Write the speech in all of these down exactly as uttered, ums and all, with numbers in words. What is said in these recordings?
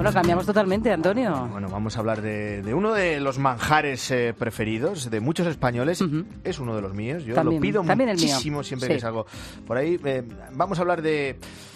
Bueno, cambiamos totalmente, Antonio. Bueno, vamos a hablar de, de uno de los manjares eh, preferidos de muchos españoles. Uh-huh. Es uno de los míos. Yo también, lo pido muchísimo siempre sí. que salgo por ahí. Eh, vamos a hablar de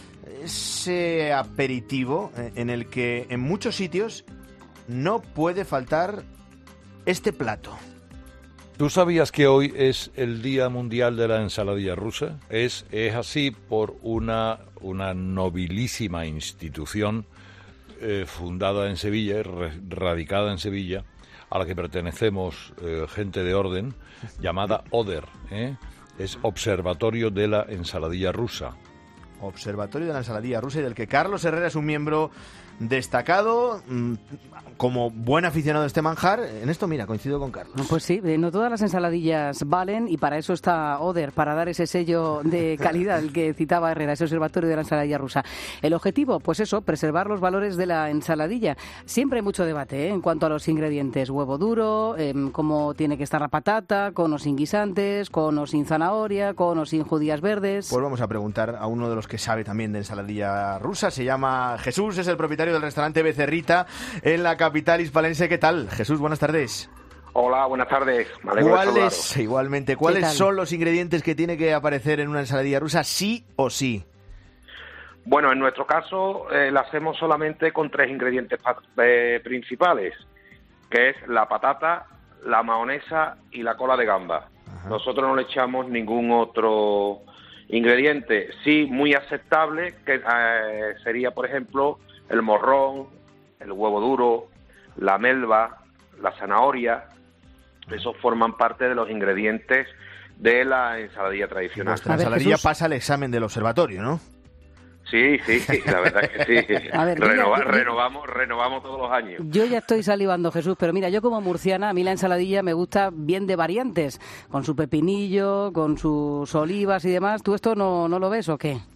ese aperitivo eh, en el que en muchos sitios no puede faltar este plato. ¿Tú sabías que hoy es el Día Mundial de la Ensaladilla Rusa? Es, es así por una, una nobilísima institución eh, fundada en Sevilla, radicada en Sevilla, a la que pertenecemos eh, gente de orden, llamada ODER, ¿eh? Es Observatorio de la Ensaladilla Rusa. Observatorio de la Ensaladilla Rusa, y del que Carlos Herrera es un miembro destacado. Como buen aficionado de este manjar, en esto, mira, coincido con Carlos. Pues sí, no todas las ensaladillas valen, y para eso está ODER, para dar ese sello de calidad, el que citaba Herrera, ese Observatorio de la Ensaladilla Rusa. El objetivo, pues eso, preservar los valores de la ensaladilla. Siempre hay mucho debate, ¿eh?, en cuanto a los ingredientes. Huevo duro, eh, cómo tiene que estar la patata, con o sin guisantes, con o sin zanahoria, con o sin judías verdes. Pues vamos a preguntar a uno de los que sabe también de ensaladilla rusa. Se llama Jesús, es el propietario del restaurante Becerrita en la capital hispalense. ¿Qué tal, Jesús? Buenas tardes. Hola, buenas tardes. Me alegro de ¿Cuáles, saludaros. igualmente, ¿cuáles son los ingredientes que tiene que aparecer en una ensaladilla rusa, sí o sí? Bueno, en nuestro caso eh, la hacemos solamente con tres ingredientes eh, principales, que es la patata, la mahonesa y la cola de gamba. Ajá. Nosotros no le echamos ningún otro ingrediente. Sí, muy aceptable, que eh, sería, por ejemplo, el morrón, el huevo duro, la melva, la zanahoria. Esos forman parte de los ingredientes de la ensaladilla tradicional. Nuestra ensaladilla Jesús... pasa el examen del observatorio, ¿no? Sí, sí, la verdad es que sí. A ver, Renova, mira, renovamos, renovamos todos los años. Yo ya estoy salivando, Jesús, pero mira, yo como murciana, a mí la ensaladilla me gusta bien de variantes, con su pepinillo, con sus olivas y demás. ¿Tú esto no, no lo ves o qué?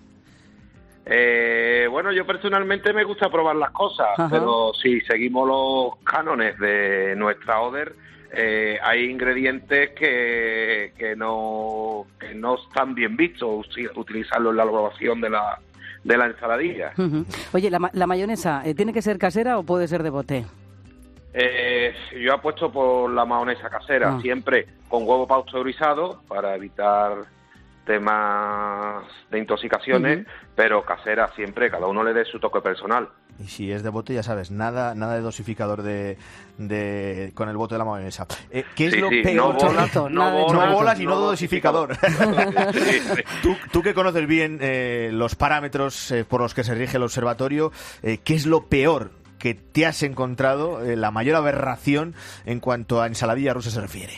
Eh, bueno, yo personalmente me gusta probar las cosas, Ajá. pero si seguimos los cánones de nuestra ODER, eh, hay ingredientes que, que, no, que no están bien vistos utilizarlos en la elaboración de la, de la ensaladilla. Uh-huh. Oye, ¿la, la mayonesa eh, tiene que ser casera o puede ser de bote? Eh, yo apuesto por la mayonesa casera, ah. siempre con huevo pasteurizado para evitar temas de intoxicaciones, uh-huh. pero casera siempre, cada uno le dé su toque personal. Y si es de bote, ya sabes, nada nada de dosificador de, de con el bote de la mayonesa. Eh, ¿Qué es sí, lo sí, peor? No bolas, no, no, bolas, no bolas y no, no dosificador. dosificador. sí, sí. Tú, tú que conoces bien eh, los parámetros eh, por los que se rige el observatorio, eh, ¿qué es lo peor que te has encontrado, eh, la mayor aberración en cuanto a ensaladilla rusa se refiere?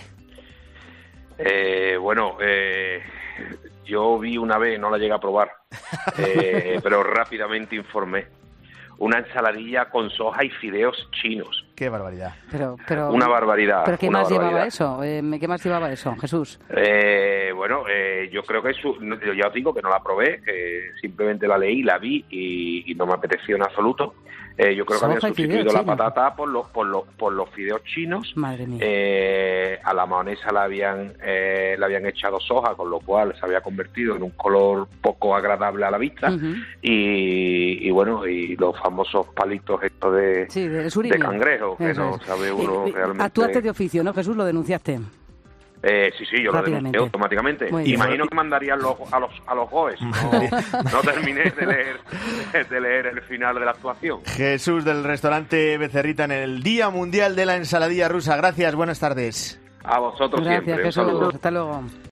Eh, bueno, eh... yo vi una vez, no la llegué a probar, eh, pero rápidamente informé. Una ensaladilla con soja y fideos chinos. ¡Qué barbaridad! Pero, pero, una barbaridad. ¿Pero qué una más barbaridad. llevaba eso? Eh, ¿Qué más llevaba eso, Jesús? Eh, bueno, eh, yo creo que su, yo ya os digo que no la probé, que simplemente la leí, la vi y, y no me apeteció en absoluto. Eh, yo creo Soja que habían sustituido la chino. patata por los por los por los fideos chinos. Madre mía. Eh, a la mahonesa la habían eh, le habían echado soja, con lo cual se había convertido en un color poco agradable a la vista. Uh-huh. y, y bueno, y los famosos palitos estos de, sí, de, de cangrejo, que Eso no es. sabe uno eh, realmente. Actuaste de oficio, ¿no, Jesús? ¿Lo denunciaste? Eh, sí, sí, yo lo denuncié automáticamente. Imagino que mandarían los, a los a los G O E S. No, no terminé de leer de leer el final de la actuación. Jesús, del restaurante Becerrita, en el Día Mundial de la Ensaladilla Rusa. Gracias, buenas tardes. A vosotros Gracias, siempre. Jesús. Un saludo. Hasta luego.